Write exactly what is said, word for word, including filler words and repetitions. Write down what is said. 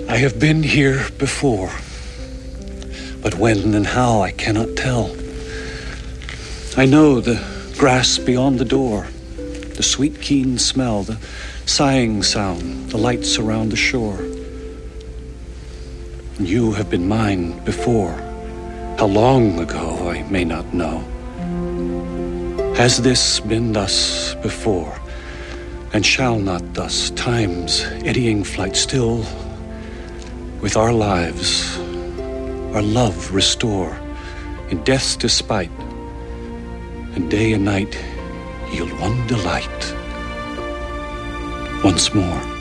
I have been here before, but when and how I cannot tell. I know the grass beyond the door, the sweet keen smell, the sighing sound, the lights around the shore. And you have been mine before. How long ago I may not know. Has this been thus before, and shall not thus time's eddying flight still with our lives, our love restore in death's despite, and day and night yield one delight once more?